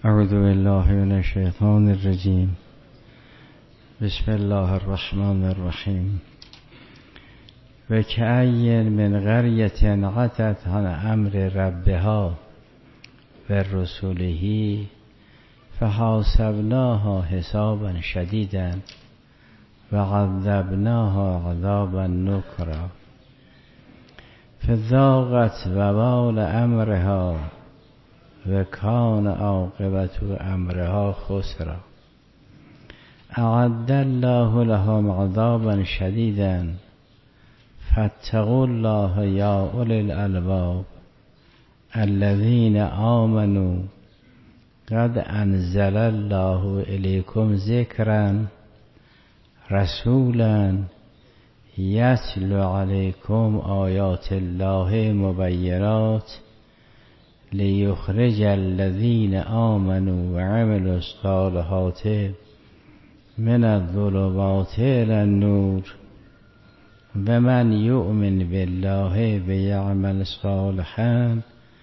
اعوذ بالله من الشیطان الرجیم. بسم الله الرحمن الرحیم. و کأی من قریة عتت عن امر ربها و رسوله فحاسبناها حسابا شدیدا و عذبناها عذابا نکرا فذاقت وبال امرها و کان عاقبت امرها خسرا اعد الله لهم عذابا شدیدا فاتقوا الله یا اولی الالباب الذین آمنوا قد انزل الله الیکم ذکرا رسولا یتلو علیکم آیات الله مبینات لیخرج الذین آمنوا و عملوا الصالحات من الظلمات الی النور و من یؤمن بالله و یعمل صالحا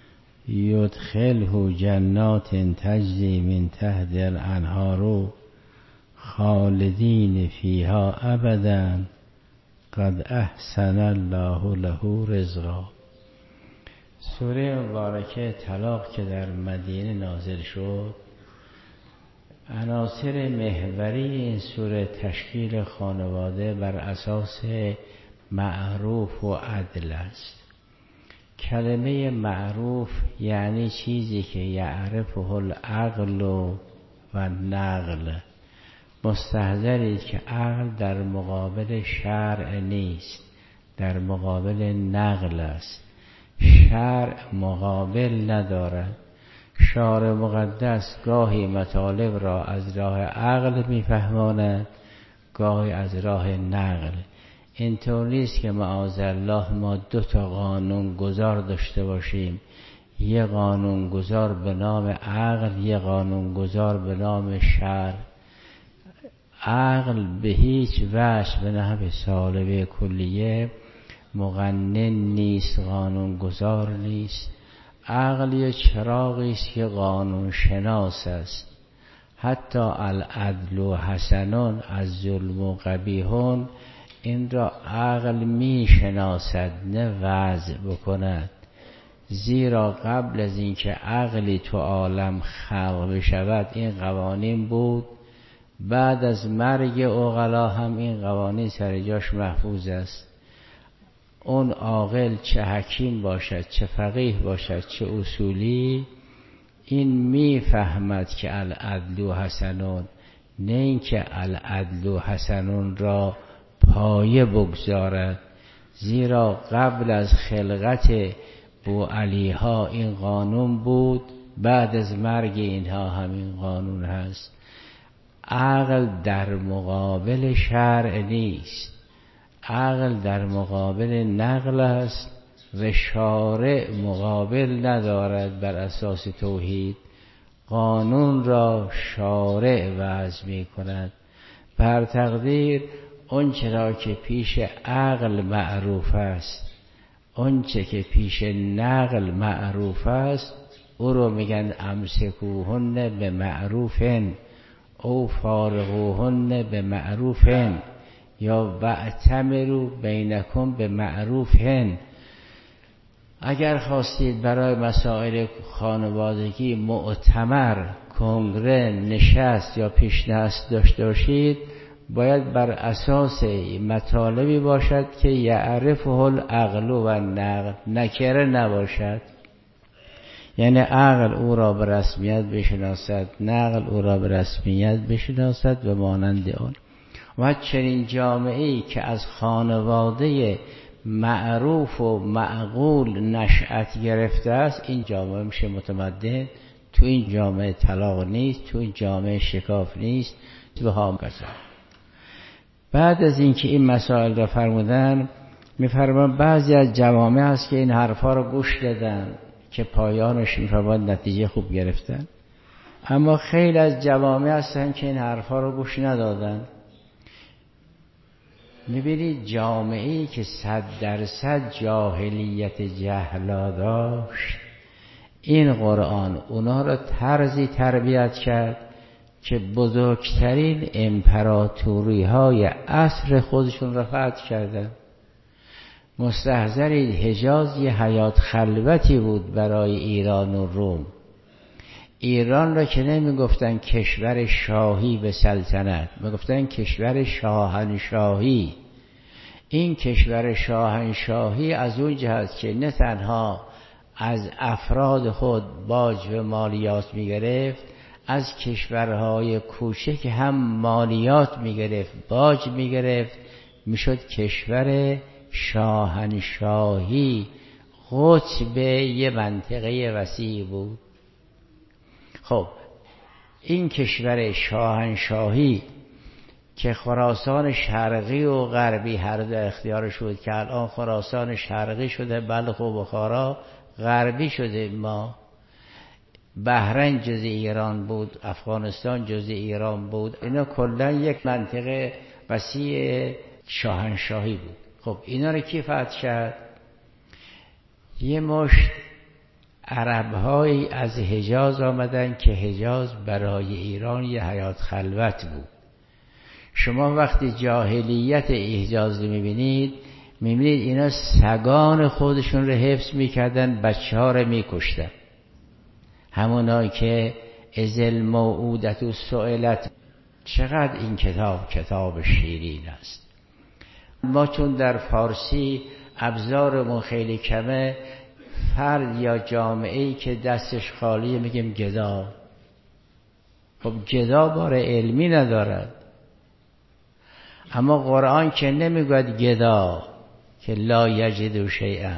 یدخله جنات تجری من تحت الانهار خالدین فیها ابدا قد احسن الله له رزقا. سوره مبارکه طلاق که در مدینه نازل شد، عناصر محوری این سوره تشکیل خانواده بر اساس معروف و عدل است. کلمه معروف یعنی چیزی که یعرفه العقل و نقل. مستحضرید که عقل در مقابل شرع نیست، در مقابل نقل است. شرع مقابل ندارد. شارع مقدس گاهی مطالب را از راه عقل میفهماند، گاهی از راه نقل. اینطور نیست که معاذالله ما دو تا قانون گذار داشته باشیم، یه قانون گذار به نام عقل، یه قانون گذار به نام شرع. عقل به هیچ وجه به نحو سالبه کلیه مقنن نیست، قانون گذار نیست. عقل یه چراغی است که قانون شناس است. حتی العدل و حسنون از ظلم و قبیحون این را عقل می شناسد، نه وضع بکند. زیرا قبل از اینکه عقلی تو عالم خلق بشود این قوانین بود، بعد از مرگ عقلا هم این قوانین سر جاش محفوظ است. اون عاقل چه حکیم باشد، چه فقیه باشد، چه اصولی، این میفهمد که العدل و حسنون، نه اینکه العدل و حسنون را پایه بگذارد. زیرا قبل از خلقت بوعلی ها این قانون بود، بعد از مرگ اینها همین قانون هست. عقل در مقابل شرع نیست، عقل در مقابل نقل است و شارع مقابل ندارد. بر اساس توحید قانون را شارع وضع می کند. بر تقدیر اون چرا که پیش عقل معروف است، اون چه که پیش نقل معروف است، او رو میگن امسکوهن به معروفن او فارقوهن به معروفن یا وأتمروا بینکم به معروفن. اگر خواستید برای مسائل خانوادگی مؤتمر، کنگره، نشست یا پیشنهاد داشته باشید، باید بر اساس مطالبی باشد که یعرفه العقل و نقل، نکره نباشد. یعنی عقل او را به رسمیت بشناسد، نقل او را به رسمیت بشناسد و مانند آن. و چنین جامعه‌ای که از خانواده معروف و معقول نشأت گرفته است، این جامعه میشه متمدن. تو این جامعه طلاق نیست، تو این جامعه شکاف نیست. بعد از اینکه این مسائل را فرمودن، میفرمان بعضی از جوامع هست که این حرفا رو گوش دادن که پایانش میفرمان نتیجه خوب گرفتن، اما خیلی از جوامع هستن که این حرفا رو گوش ندادن. میبینید جامعه‌ای که 100% جاهلیت جهلا داشت، این قرآن اونا رو طرزی تربیت کرد که بزرگترین امپراتوری های عصر خودشون را فتح کردن. مستحضرید حجاز یه حیات خلوتی بود برای ایران و روم. ایران را که نمی گفتن کشور شاهی به سلطنت، می گفتن کشور شاهنشاهی. این کشور شاهنشاهی از اون جهت که نه تنها از افراد خود باج و مالیات می گرفت، از کشورهای کوچک هم مالیات می گرفت، باج می گرفت، می شد کشور شاهنشاهی. قطب یه منطقه وسیع بود. خب این کشور شاهنشاهی که خراسان شرقی و غربی هر دو اختیارش بود، که الان خراسان شرقی شده، بلخ و بخارا غربی شده، ما بحرین جزء ایران بود، افغانستان جزء ایران بود، اینا کلا یک منطقه وسیع شاهنشاهی بود. خب اینا رو کی فتح کرد؟ یه مشت عرب‌هایی از حجاز آمدن که حجاز برای ایران یه حیات خلوت بود. شما وقتی جاهلیت حجاز رو میبینید اینا سگان خودشون رو حفظ میکردن، بچه‌ها رو میکشتن. همونایی که ازل موعودت و سئلت. چقدر این کتاب شیرین است. ما چون در فارسی ابزارمون خیلی کمه، فرد یا جامعه‌ای که دستش خالیه میگیم گدا. خب گدا بار علمی ندارد. اما قرآن که نمیگوید گدا، که لا یجدو شیئا.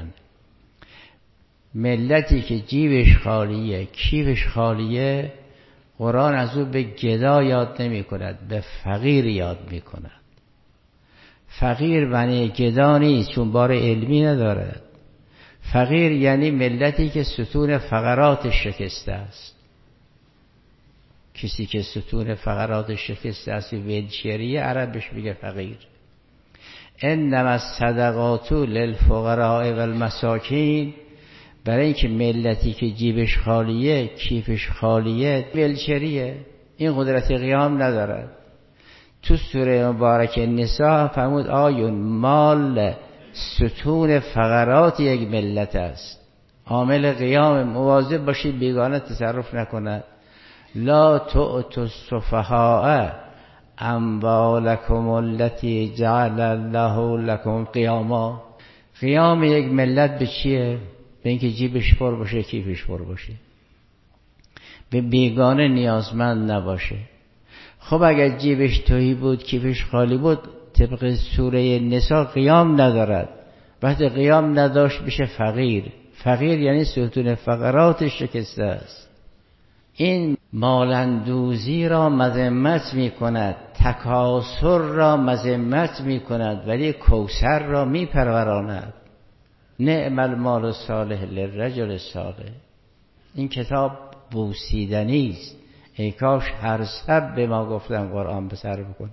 ملتی که جیبش خالیه، کیفش خالیه، قرآن از او به گدا یاد نمی کند، به فقیر یاد می کند. فقیر معنی گدا نیست، چون بار علمی ندارد. فقیر یعنی ملتی که ستون فقراتش شکسته است. کسی که ستون فقراتش شکسته است، ولچریه عربش میگه فقیر. انما الصدقات للفقراء والمساکین. برای اینکه ملتی که جیبش خالیه، کیفش خالیه، ولچریه، این قدرت قیام ندارد. تو سوره مبارک نساء فرمود آیون مال ستون فقرات یک ملت است. عامل قیام، مواظب باشید بیگانه تصرف نکند. لا تؤتوا السفهاء اموالکم التي جعل الله لكم قیاما. قیام یک ملت به چیه؟ به اینکه جیبش پر باشه، کیفش پر باشه، به بیگانه نیازمند نباشه. خب اگر جیبش تهی بود، کیفش خالی بود، طبق سوره نساء قیام ندارد. وقتی قیام نداشت بشه فقیر. فقیر یعنی ستون فقراتش شکسته است. این مالندوزی را مذمت می کند، تکاسر را مذمت می کند، ولی کوثر را می پروراند. نعم المال الصالح للرجل الصالح. این کتاب بوسیدنی است. ای کاش هر سب به ما گفتن قرآن به سر بکنی.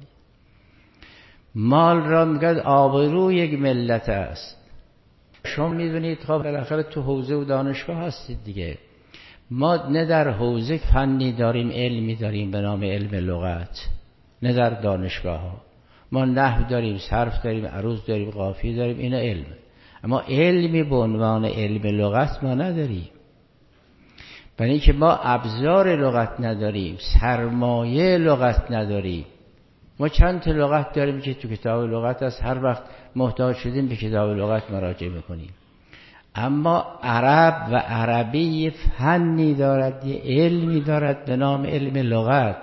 مال را میگه آبرو یک ملت است. شما میدونید خب بالاخره تو حوزه و دانشگاه هستید دیگه. ما نه در حوزه فنی داریم، علمی داریم به نام علم لغت، نه در دانشگاه ها. ما نحو داریم، صرف داریم، عروض داریم، قافیه داریم، اینا علم. اما علمی به عنوان علم لغت ما نداریم. برای اینکه ما ابزار لغت نداریم، سرمایه لغت نداریم. ما چند تا لغت داریم که تو کتاب لغت هست، هر وقت محتاج شدیم به کتاب لغت مراجعه میکنیم. اما عرب و عربی یه فنی دارد، یه علمی دارد به نام علم لغت.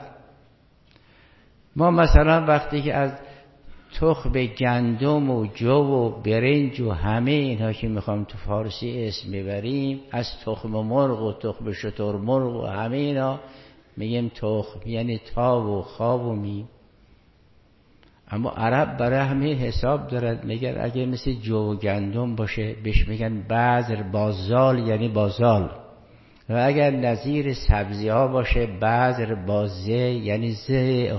ما مثلا وقتی که از تخم گندم و جو و برنج و همه اینها که میخوام تو فارسی اسم ببریم، از تخم مرغ و تخم شترمرغ و همه اینا میگیم تخم، یعنی تا و خواب و میم. اما عرب برای همین حساب دارد، میگن اگه مثل جو و گندم باشه بهش میگن بذر بازال، یعنی بازال. و اگر نظیر سبزی ها باشه بذر بازه، یعنی زه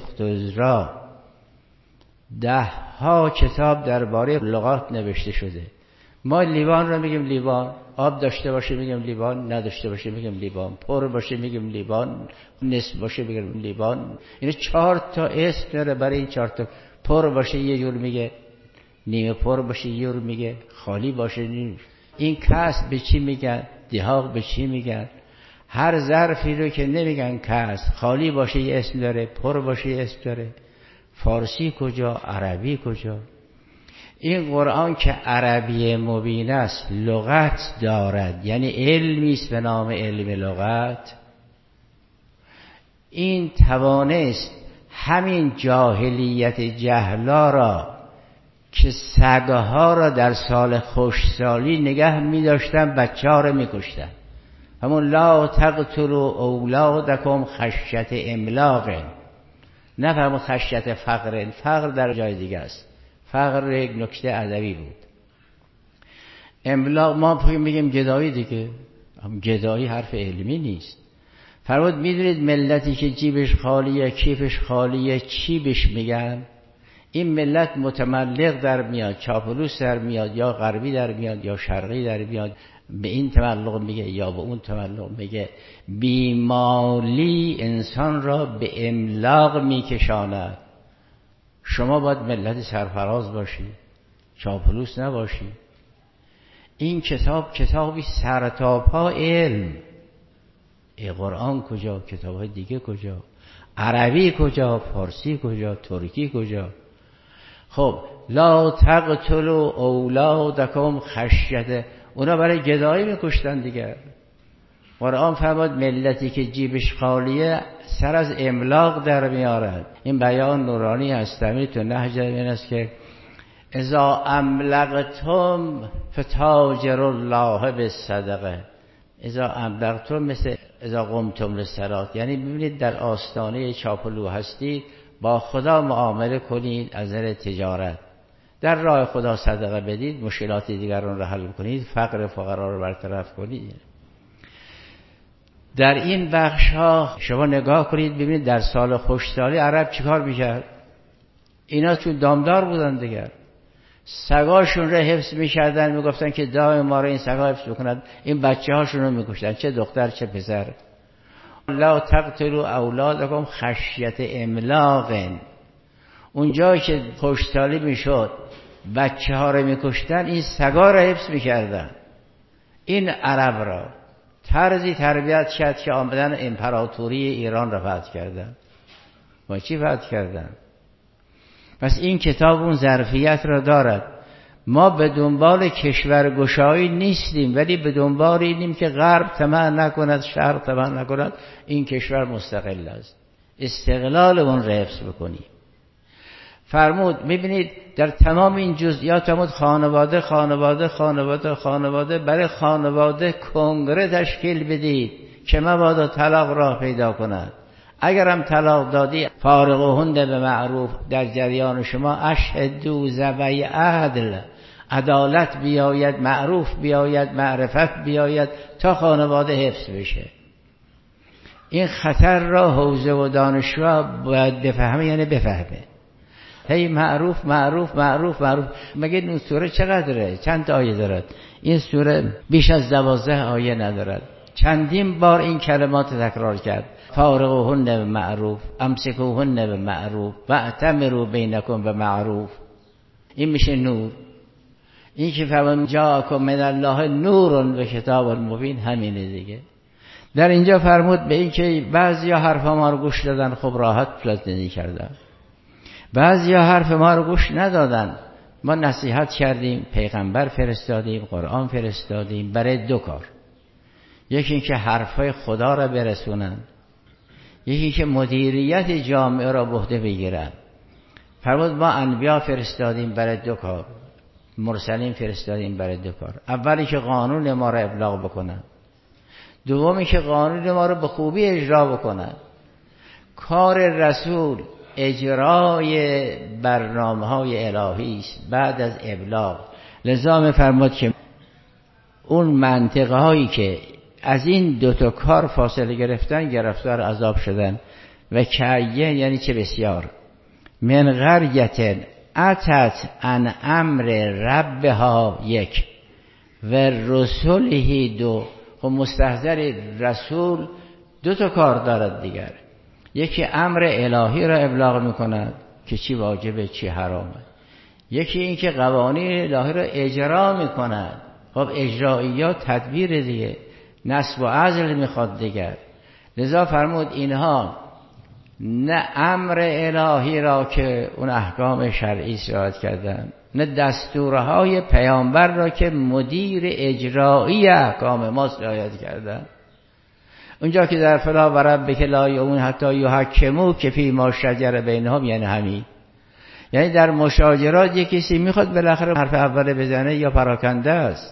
اختزرا. 10 کتاب درباره لغات نوشته شده. ما لیوان رو میگیم لیوان، آب داشته باشه میگیم لیوان، نداشته باشه میگیم لیوان، پر باشه میگیم لیوان، نصف باشه میگیم لیوان. این 4 تا اسم داره برای این 4 تا. پر باشه یه جور میگه، نیمه پر باشه یه جور میگه، خالی باشه نیمه. این کاس به چی میگن؟ دهاق به چی میگن؟ هر ظرفی رو که نمیگن کاس، خالی باشه یه اسم داره، پر باشه یه اسم داره. فارسی کجا؟ عربی کجا؟ این قرآن که عربی مبین است، لغت دارد، یعنی علمی است به نام علم لغت. این توانست همین جاهلیت جهلا را که سگها را در سال خشکسالی نگه می داشتن، بچه ها را می کشتن. همون لا تقتلوا اولادکم خشیة املاق، نه همون خشیة فقر. فقر در جای دیگه است. فقر یک نکته ادبی بود. املاق ما میگیم گدایی دیگه، گدایی حرف علمی نیست. فرمود میدونید ملتی که جیبش خالیه، کیفش خالیه، چی بهش میگن؟ این ملت متملق در میاد، چاپلوس در میاد، یا غربی در میاد یا شرقی در میاد، به این تملق میگه یا به اون تملق میگه. بیمالی انسان را به املاق میکشاند. شما باید ملت سرفراز باشی، چاپلوس نباشی. این کتابی سرتاپا علم. قرآن کجا؟ کتاب‌های دیگه کجا؟ عربی کجا؟ فارسی کجا؟ ترکی کجا؟ خب لا تقتلوا اولادکم خشیة، اونا برای گدایی میکشتن دیگه. قرآن فرمود ملتی که جیبش خالیه سر از املاق در میارد. این بیان نورانی هستمی تو نهج این است که اذا املقتم فتاجر الله بالصدقه، اذا املقتم مثل اذا قمتم للصلاه، یعنی ببینید در آستانه چاپلو هستید، با خدا معامله کنید از نظر تجارت، در راه خدا صدقه بدید، مشکلات دیگران را حل کنید، فقر فقرا را برطرف کنید. در این بخش ها شما نگاه کنید ببینید در سال خشکسالی عرب چیکار میکرد. اینا تو دامدار بودن دیگر، سگاشون را حفظ میکردن، میگفتن که دائم ما را این سگا حفظ بکنند، این بچه هاشون رو میکشتن، چه دختر چه پسر. لا تقتلوا اولادکم خشیة املاق، اونجایی که خشکسالی میشد بچه ها رو میکشتن، این سگا را حفظ میکردن. این عرب را طرزی تربیت شد که آمدن امپراتوری ایران را فتح کردن. با چی فتح کردن؟ پس این کتاب اون ظرفیت را دارد. ما به دنبال کشورگشایی نیستیم، ولی به دنبال اینیم که غرب طمع نکند، شرق طمع نکند، این کشور مستقل است، استقلال اون را حفظ بکنیم. فرمود میبینید در تمام این جزئیات فرمود خانواده خانواده خانواده خانواده. برای خانواده کنگره تشکیل بدید که مبادا طلاق راه پیدا کند. اگرم طلاق دادی فارقوهن به معروف، در جریان شما اشهدوا ذوی عدل، عدالت بیاید، معروف بیاید، معرفت بیاید تا خانواده حفظ بشه. این خطر را حوزه و دانشجو باید بفهمه، یعنی بفهمه. هی معروف معروف معروف معروف. مگه این سوره چقدره؟ چند تا آیه دارد؟ این سوره بیش از 12 آیه ندارد. چندین بار این کلمات تکرار کرد. فارقوهن به معروف، امسکوهن به معروف، واعتمروا بینکم به معروف. این میشه نور. این که فرمان جاءکم من الله نور و کتاب مبین، همینه دیگه. در اینجا فرمود به این که بعضیا حرف ما رو گوش دادن، خب راحت زندگی کردن. بعضیا حرف ما رو گوش ندادن، ما نصیحت کردیم، پیغمبر فرستادیم، قرآن فرستادیم برای 2 کار. یکی این که حرفای خدا را برسونن، یکی که مدیریت جامعه را به عهده بگیرن. فرمود ما انبیا فرستادیم برای 2 کار، مرسلین فرستادیم برای 2 کار. اولی که قانون ما را ابلاغ بکنن، دومی که قانون ما را به خوبی اجرا بکنن. کار رسول اجرای برنامه‌های الهی است بعد از ابلاغ. لذا می‌فرماد که اون منطقه هایی که از این 2 تا کار فاصله گرفتن گرفتار عذاب شدن. و کعیه یعنی چه بسیار. من قریة اتت عن امر ربها 1، و رسوله دو. خب مستحضر رسول دو تا کار دارد دیگر. یکی امر الهی را ابلاغ میکند که چی واجبه چی حرامه، یکی این که قوانین الهی را اجرا میکند. خب اجراییات تدبیر دیگه، نصب و عزل میخواد دیگر. لذا فرمود اینها نه امر الهی را که اون احکام شرعی رعایت کردن، نه دستورهای پیامبر را که مدیر اجرایی احکام ما رعایت کردن. اونجا که در فلا و ربک لا یؤمنون حتی یحکموک فیما شجر بینهم، یعنی همین، یعنی در مشاجرات یک کسی میخواد بالاخره حرف اول بزنه یا پراکنده است.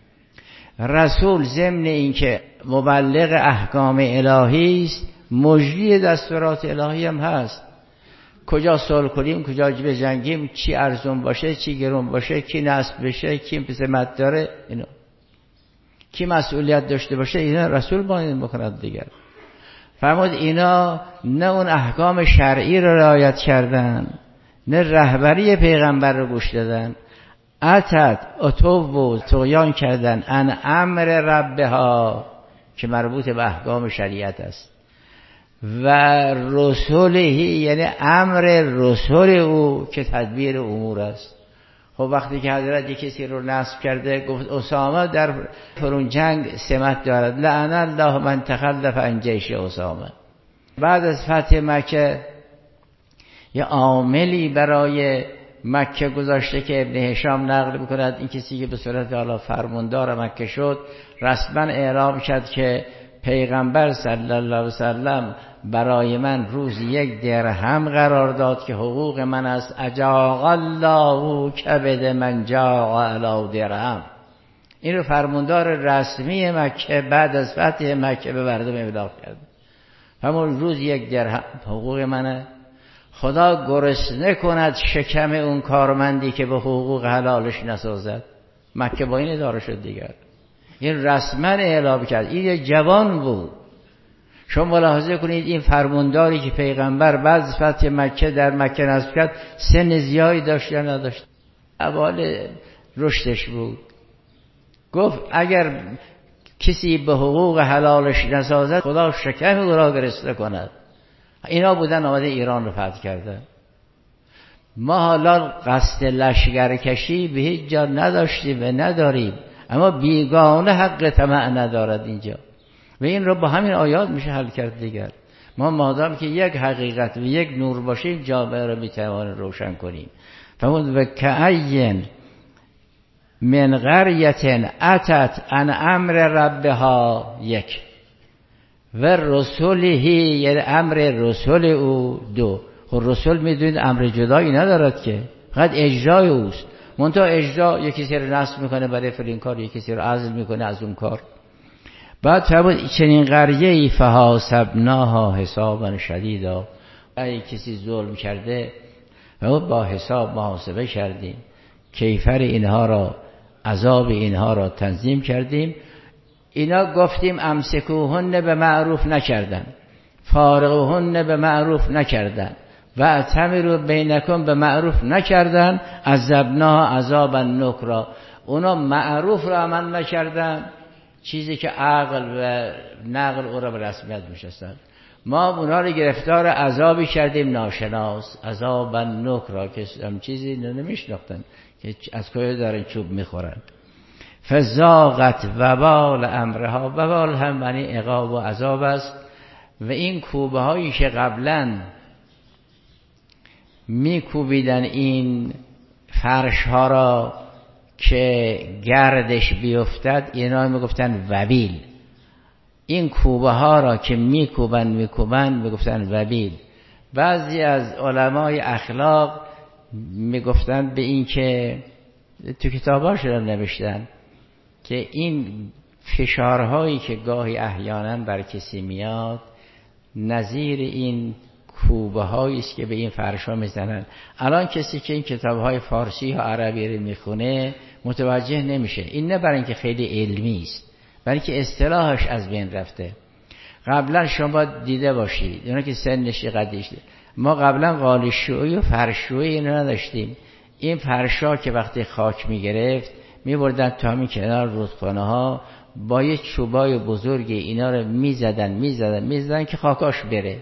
رسول ضمن این که مبلغ احکام الهی است، مجری دستورات الهی هم هست. کجا صلح کنیم، کجا بجنگیم، چی ارزون باشه چی گرون باشه، کی نصب بشه کی سمت داره، اینا کی مسئولیت داشته باشه، اینا رسول باید بکند دیگر. فرمود اینا نه اون احکام شرعی رو رعایت کردن، نه رهبری پیغمبر رو گوش دادن. اتت اتو و طغیان کردن ان امر ربها که مربوط به احکام شریعت است، و رسولهی یعنی امر رسول او که تدبیر امور است. خب وقتی که حضرت یک کسی رو نصب کرده، گفت اسامه در فرون جنگ سمت دارد، لعن الله من تخلف عن جیش اسامه. بعد از فتح مکه یه عاملی برای مکه گذاشته که ابن هشام نقل می‌کند، این کسی که به صورت حالا فرماندار مکه شد رسما اعلام کرد که پیغمبر صلی الله علیه وسلم برای من روز 1 درهم قرار داد که حقوق من است. اجاق الله کبد من جاق علی درهم. این رو فرماندار رسمی مکه بعد از فتح مکه به مردم ابلاغ کرد. همون روز 1 درهم حقوق منه. خدا گرسنه کند شکم اون کارمندی که به حقوق حلالش نسازد. مکه با این اداره شد دیگر. این رسما اعلام کرد. این یک جوان بود. شما ملاحظه کنید این فرمانداری که پیغمبر بعد از فتح مکه در مکه نصب کرد سن زیادی داشت یا نداشت؟ اول رشدش بود. گفت اگر کسی به حقوق حلالش نسازد خدا شکم او را گرسنه کند. اینا بودن آمده ایران رو فتح کردن. ما حالا قصد لشکرکشی به هیچ جا نداشتیم و نداریم، اما بیگانه حق طمع ندارد اینجا، و این رو با همین آیات میشه حل کرد دیگر. ما مادام که یک حقیقت و یک نور باشیم جامعه رو میتوانیم روشن کنیم. فرمود و کأین من قریة اتت عن امر ربها یک و رسوله یعنی امر رسول او دو. خب رسول میدونید امر جدایی ندارد که، فقط اجرای اوست. منتها اجرا یکی کسی رو نصب میکنه برای فلان کار، یکی کسی رو عزل میکنه از اون کار. بعد فرمود چنین قریه‌ای فحاسبناها حسابا شدیدا. اگه کسی ظلم کرده با حساب محاسبه کردیم، کیفر اینها را، عذاب اینها را تنظیم کردیم. اینا گفتیم امسکوهن به معروف نکردن، فارقوهن به معروف نکردن، و اعتمروا بینکم به معروف نکردن، عذبناها عذابا نکرا. اونا معروف را عمل نکردن، چیزی که عقل و نقل او را به رسمیت میشستن. ما اونا رو گرفتار عذابی کردیم ناشناس، عذابا نکرا، که هم چیزی نمیشناختن که از کجا دارن چوب میخورن. فزاقت وبال امرها، وبال هم معنی عقاب و عذاب است. و این کوبه هایی که قبلا میکوبیدن این فرش ها را که گردش بیفتد، اینا میگفتن وبیل. این کوبه ها را که میکوبن میگفتن وبیل. بعضی از علمای اخلاق میگفتن به این که تو کتاباشون هم نوشتن که این فشارهایی که گاهی احیانا بر کسی میاد نظیر این کوبه هایی است که به این فرشا میزنن. الان کسی که این کتاب های فارسی و عربی رو میخونه متوجه نمیشه. این نه برای اینکه خیلی علمی است، برای اینکه اصطلاحش از بین رفته. قبلا شما دیده باشید اونا که سنش قدیش، ما قبلا قالیشویی و فرشویی اینو نداشتیم. این فرشا که وقتی خاک میگرفت میبردن تا همین کنار رودخانه ها، با یه چوبای بزرگی اینا رو میزدن که خاکاش بره.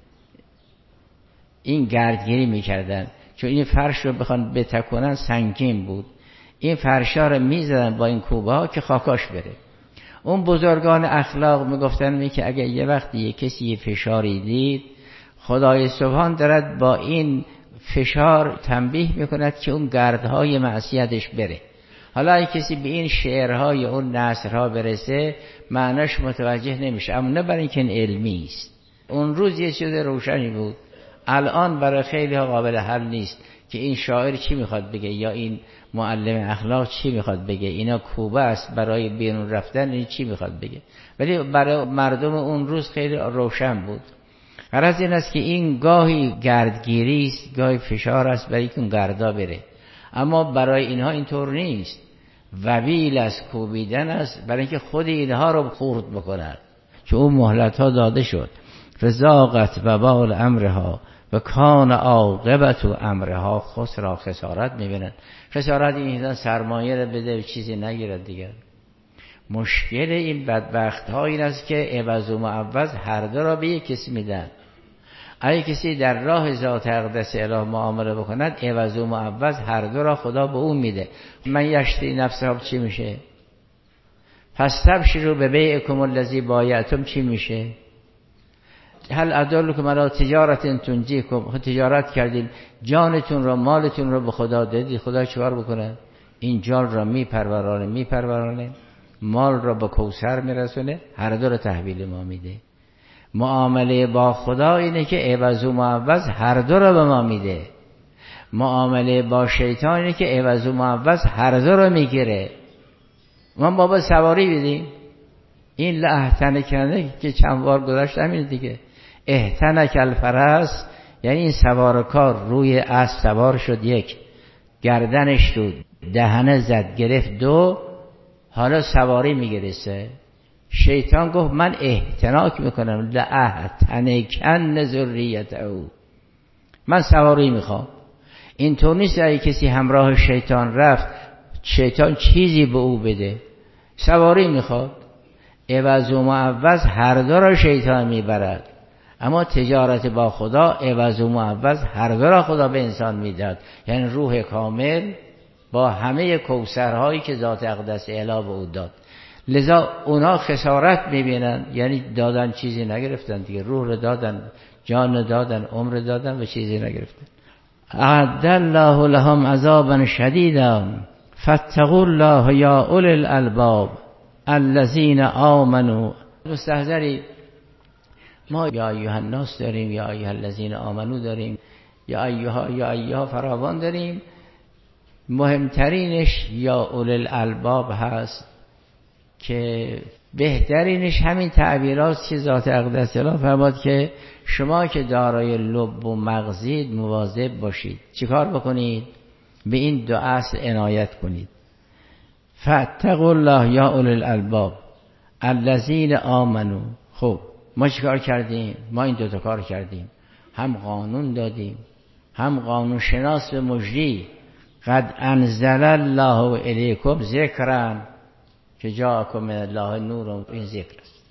این گردگیری میکردن، چون این فرش رو بخوان بتکنن سنگین بود. این فرشا رو میزدن با این کوبه ها که خاکاش بره. اون بزرگان اخلاق میگفتن که اگه یه وقتی یه کسی یه فشاری دید، خدای سبحان دارد با این فشار تنبیه میکند که اون گردهای معصیتش بره. حالا اگه کسی به این شعرهای اون نثرها برسه معناش متوجه نمیشه، اما نه برای اینکه این علمی است. اون روز یه چیز روشنی بود، الان برای خیلی ها قابل حل نیست که این شاعر چی میخواد بگه یا این معلم اخلاق چی میخواد بگه. اینا کوبه است برای بیرون رفتن، این چی میخواد بگه. ولی برای مردم اون روز خیلی روشن بود. غرض این است که این گاهی گردگیری است، گاهی فشار است برای که اون گردا بره. اما برای اینها اینطور نیست. وبیل از کوبیدن است برای اینکه خود اینها رو خورد بکنند، چون اون مهلت ها داده شد. رزاقت و بال امرها و کان عاقبت امرها خسرا، خسارت میبینن. خسارت این سرمایه رو بده و چیزی نگیرد دیگر. مشکل این بدبخت ها این است که عوض و معوض هر دو را به یک کسی میدن. اگه کسی در راه ذات اقدس اله معامله بکند، عوض و معوض هر دو را خدا به اون میده. من یشتری نفسها چی میشه؟ پس تبشروا ببیعکم الذی بایعتم چی میشه؟ هل ادلکم علی تجارت تنجیکم، تجارت کردین جانتون را مالتون را به خدا دادید، خدا چیکار بکنه؟ این جان را میپرورانه، مال را به کوثر میرسونه، هر دو را تحویل ما میده. معامله با خدا اینه که عوض و معوض هر دو را به ما میده. معامله با شیطان اینه که عوض و معوض هر دو را میگیره. من بابا سواری بدیم، این لحتنه کنه که چند بار گذاشت همین دیگه. احتنک الفرس یعنی این سوارکار روی اسب سوار شد، یک گردنش تو دهنه زد گرفت، دو حالا سواری میگرسه. شیطان گفت من احتناک میکنم، لأحتنکن ذریته او، من سواری میخوام. اینطور نیست اگه کسی همراه شیطان رفت شیطان چیزی به او بده، سواری میخواد. عوض و معوض هر دو را شیطان میبرد، اما تجارت با خدا عوض و معوض هر دو را خدا به انسان میداد. یعنی روح کامل با همه کوثرهایی که ذات اقدس اله به او داد. لذا اونا خسارت میبینن، یعنی دادن چیزی نگرفتن دیگه، روح رو دادن، جان دادن، عمر دادن و چیزی نگرفتن. اعد الله لهم عذابا شدیدا فاتقوا الله یا اولی الالباب الذین آمنوا. مستحضری ما یا ایها الناس داریم، یا ایها الذین آمنوا داریم، یا ایها فراوان داریم. مهمترینش یا اولی الالباب هست که بهترینش همین تعبیرات که ذات اقدس اله فرمود که شما که دارای لب و مغزید مواظب باشید. چیکار بکنید؟ به این دو اصل عنایت کنید. فاتقوا الله یا اولی الالباب الذین آمنوا. خب ما چیکار کردیم؟ ما این دوتا کار کردیم، هم قانون دادیم، هم قانون شناس به مجری. قد انزل الله الیکم ذکرا که جاءکم من الله نور، این ذکر است.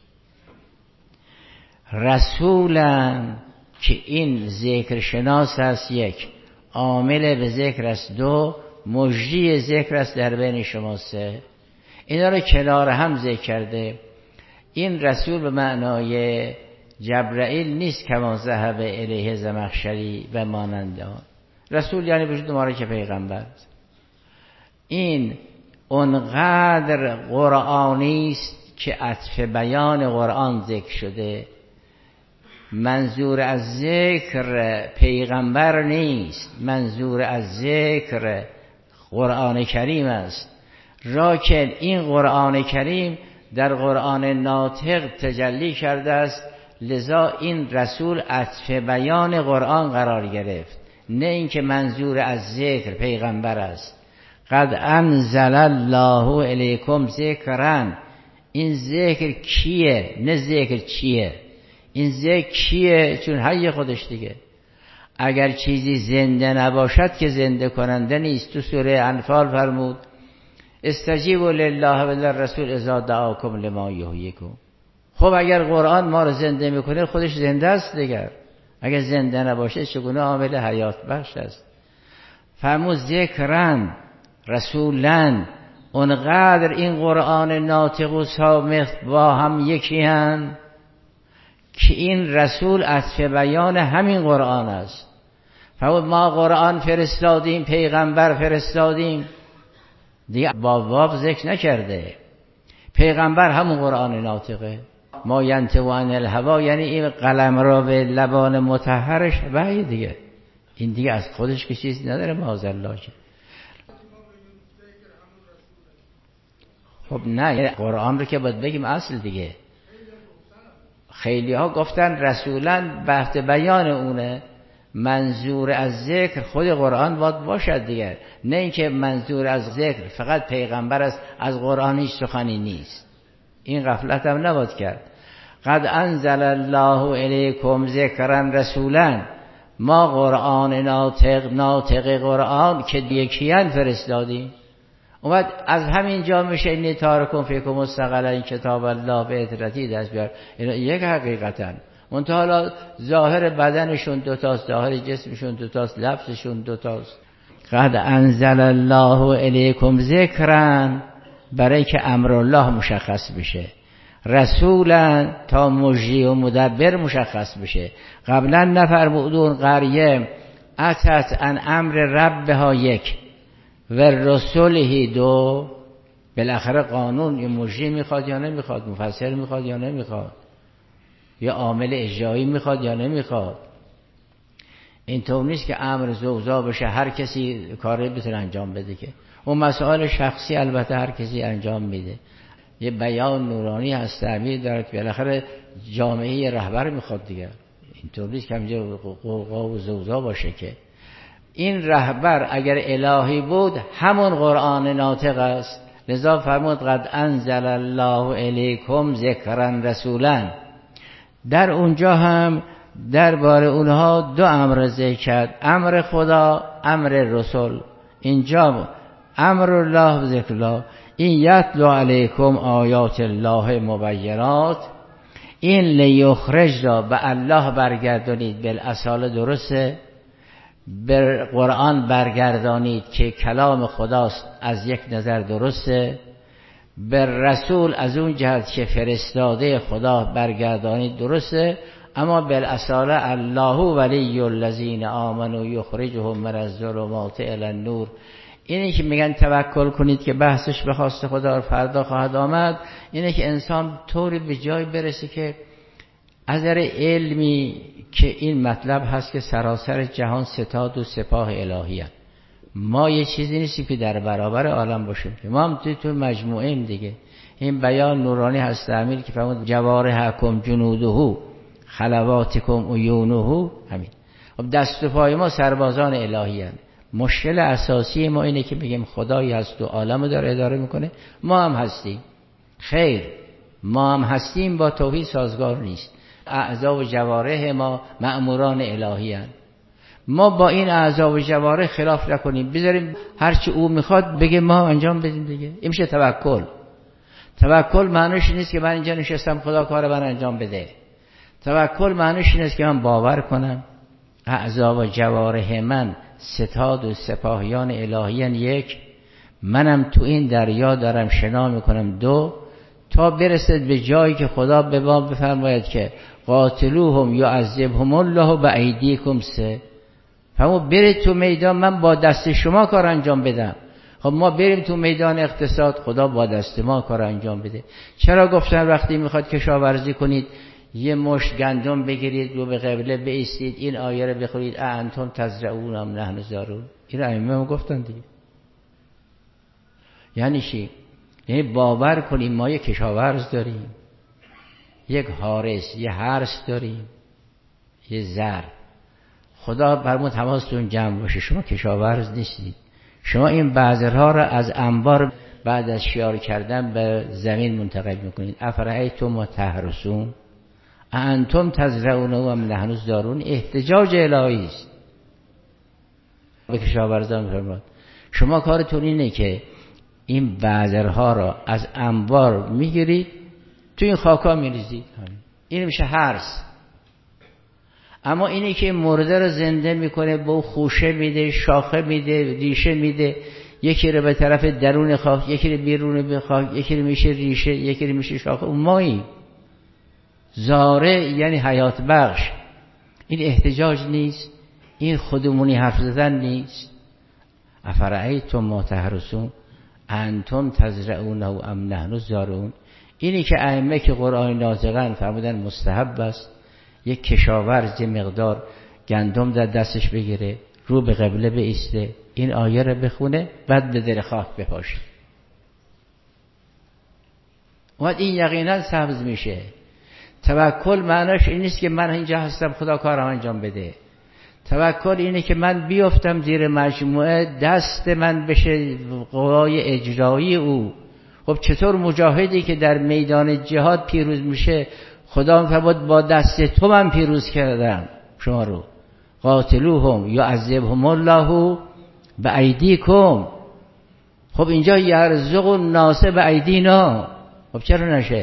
رسولا که این ذکر شناس است، یک عامل به ذکر است، دو مجری ذکر است در بین شما، سه. اینا رو کنار هم ذکر کرده. این رسول به معنای جبرائیل نیست کما ذهب الیه زمخشری و ماننده ها. رسول یعنی وجود ما که پیغمبر. این اونقدر قرآنی است که عطف بیان قرآن ذکر شده. منظور از ذکر پیغمبر نیست، منظور از ذکر قرآن کریم است. راکن این قرآن کریم در قرآن ناطق تجلی کرده است، لذا این رسول عطف بیان قرآن قرار گرفت، نه اینکه منظور از ذکر پیغمبر است. قد انزل الله الیکم ذکرا. این ذکر کیه؟ نه ذکر چیه. این ذکر کیه؟ چون حی خودش دیگه. اگر چیزی زنده نباشد که زنده کننده نیست. تو سوره انفال فرمود استجیبوا لله و للرسول اذا دعاکم لما یحییکم. خب اگر قرآن ما رو زنده میکنه خودش زنده است دیگر، اگر زنده نباشه چگونه عامل حیات بخش است؟ فرمود ذکرن رسولن، اونقدر این قرآن ناطق و صامت با هم یکی هن که این رسول عطف بیان همین قرآن است. فرمود ما قرآن فرستادیم، پیغمبر فرستادیم، دیگه با واو ذکر نکرده. پیغمبر همون قرآن ناطقه. ما ینطق عن الهوا، یعنی این قلم را به لبان مطهرش وحی دیگه، این دیگه از خودش که چیزی نداره معاذالله. خب نه، قرآن رو که باید بگیم اصل دیگه. خیلی ها گفتن رسولن بحث بیان اونه، منظور از ذکر خود قرآن باید باشد دیگر، نه اینکه منظور از ذکر فقط پیغمبر است، از قرآن هیچ سخنی نیست. این غفلت هم نباید کرد. قد انزل الله الیکم ذکرا رسولا، ما قرآن ناطق قرآن که یکیان فرستادیم. اومد از همین جا میشه اینی تارکم فیکم مستقلا این کتاب الله به اطرتی دست بیار. این یک حقیقتا منتها حالا ظاهر بدنشون دوتاست، ظاهر جسمشون دوتاست، لفظشون دوتاست. قد انزل الله الیکم ذکرا، برای که امر الله مشخص بشه، رسولا تا مجری و مدبر مشخص بشه. قبلا نفرمودون قریه اتت ان امر ربها یک و رسوله دو، بالاخره قانون یه مجری میخواد یا نمیخواد، مفسر میخواد یا نمیخواد، یا عامل اجرایی میخواد یا نمیخواد. اینطور نیست که امر زوزا بشه هر کسی کاری بتونه انجام بده، که اون مسائل شخصی البته هر کسی انجام میده. یه بیان نورانی هست، تعمیر داره که بالاخره جامعه رهبر میخواد دیگه. اینطور نیست که همینجا قوقا و زوزا باشه. که این رهبر اگر الهی بود همون قرآن ناطق است. لذا فرمود قد انزل الله الیکم ذکرا رسولا. در اونجا هم درباره اونها دو امر ذکر کرد، امر خدا، امر رسول. اینجا امر الله و ذکر الله. این یتلو علیکم آیات الله مبینات، این لیخرج را به الله برگردانید بالاصاله درسته، به قرآن برگردانید که کلام خداست از یک نظر درسته، به رسول از اون جهت که فرستاده خدا برگردانید درسته، اما بالاصاله الله ولی الذین آمنوا یخرجهم من الظلمات الی النور. اینه که میگن توکل کنید که بحثش به خواست خدا فردا خواهد آمد. اینه که انسان طوری به جای برسه که از نظر علمی که این مطلب هست که سراسر جهان ستاد و سپاه الهی هست. ما یه چیزی نیستیم که در برابر عالم باشیم، ما هم تو مجموعه ایم دیگه. این بیان نورانی هست امیر که فرمود جوارحکم جنوده خلواتکم عیونه، همین. خب دست و پای ما سربازان الهی هست. مشکل اساسی ما اینه که بگیم خدایی هست و عالم رو داره اداره میکنه، ما هم هستیم. خیر، ما هم هستیم با توحید سازگار نیست. اعضا و جوارح ما مأموران الهی هست. ما با این اعضا و جوارح خلاف نکنیم، بذاریم هرچی او میخواد بگه ما انجام بدیم دیگه. این میشه توکل. توکل معنیش نیست که من اینجا نشستم خدا کار من انجام بده. توکل معنیش نیست که من باور کنم اعضا و جوارح من ستاد و سپاهیان الهیان یک، منم تو این دریا دارم شنا میکنم دو، تا برسد به جایی که خدا به ما بفرماید که قاتلوهم یعذبهم الله بایدیکم سه. فرمود برید تو میدان من با دست شما کار انجام بدم. خب ما بریم تو میدان اقتصاد، خدا با دست ما کار انجام بده. چرا گفتن وقتی میخواد کشاورزی کنید یه مشت گندم بگیرید و به قبله بایستید این آیه رو بخونید انتم تزرعون ام نحن زارعون؟ این ائمه هم گفتن دیگه. یعنی چی؟ یعنی باور کنیم ما یک کشاورز داریم، یک حارس، یه حرس داریم، یه زر. خدا فرمود حواستون جمع باشه، شما کشاورز نیستید، شما این بذرها را از انبار بعد از شیار کردن به زمین منتقل میکنید. افرایتم و تحرسون انتم تزرعون و نحن زارعون. احتجاج الهی است به کشاورزان. فرمود شما کارتون اینه که این بذرها را از انبار میگیرید تو این خاکا میریزید. این میشه هرس. اما اینی که مرده رو زنده میکنه، به او خوشه میده، شاخه میده، ریشه میده، یکی رو به طرف درون خاک، یکی رو بیرون به خاک، یکی رو میشه ریشه، یکی رو میشه شاخه، اون مایی. زاره یعنی حیات بخش. این احتجاج نیست، این خودمونی حرف زدن نیست. افرأیتم ما تحرثون انتم تزرعونه ام نحن الزارعون. اینی که ائمه که قرآن ناطقن فرمودن مستحب است یک کشاورز مقدار گندم در دستش بگیره، رو به قبله بایسته، این آیه رو بخونه، بعد به در خاک بپاشه. وقت این یقینا سبز میشه. توکل معناش این نیست که من اینجا هستم خدا کارم انجام بده. توکل اینه که من بیافتم زیر مجموعه، دست من بشه قوای اجرایی او. خب چطور مجاهدی که در میدان جهاد پیروز میشه خدا میفرماد با دست تو من پیروز کردم شما رو، قاتلوهم یعذبهم الله بایدیکم. خب اینجا یرزق الناس بایدینا، خب چرا نشه؟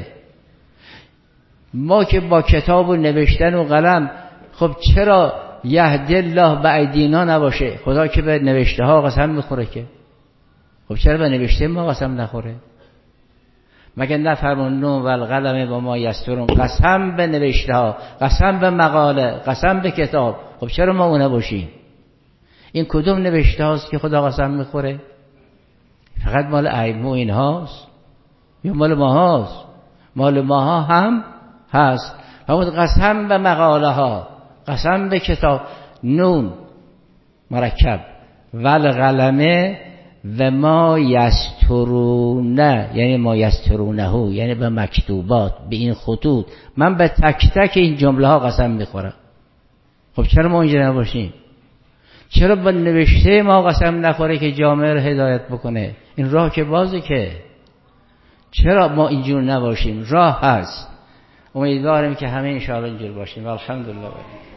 ما که با کتاب و نوشتن و قلم، خب چرا یهدی الله بایدینا نباشه؟ خدا که به نوشته ها قسم میخوره که، خب چرا به نوشته ما قسم نخوره؟ مگه نفرمون نون و القلم و ما یسطرون، قسم به نوشته ها، قسم به مقاله، قسم به کتاب. خب چرا ما اون نباشیم؟ این کدوم نوشته هاست که خدا قسم میخوره؟ فقط مال ائمه این هاست یا مال ما هاست؟ مال ماها هم هست. همون قسم به مقاله ها، قسم به کتاب، نون مرکب و القلمه و ما یسترونه، یعنی ما یسترونه، یعنی به مکتوبات، به این خطوط. من به تک تک این جمله ها قسم میخورم. خب چرا ما اینجا نباشیم؟ چرا به نوشته ما قسم نخوره که جامعه رو هدایت بکنه؟ این راه که بازه که. چرا ما اینجور نباشیم؟ راه هست. امیدوارم که همه انشاءالله اینجور باشیم. الحمدلله.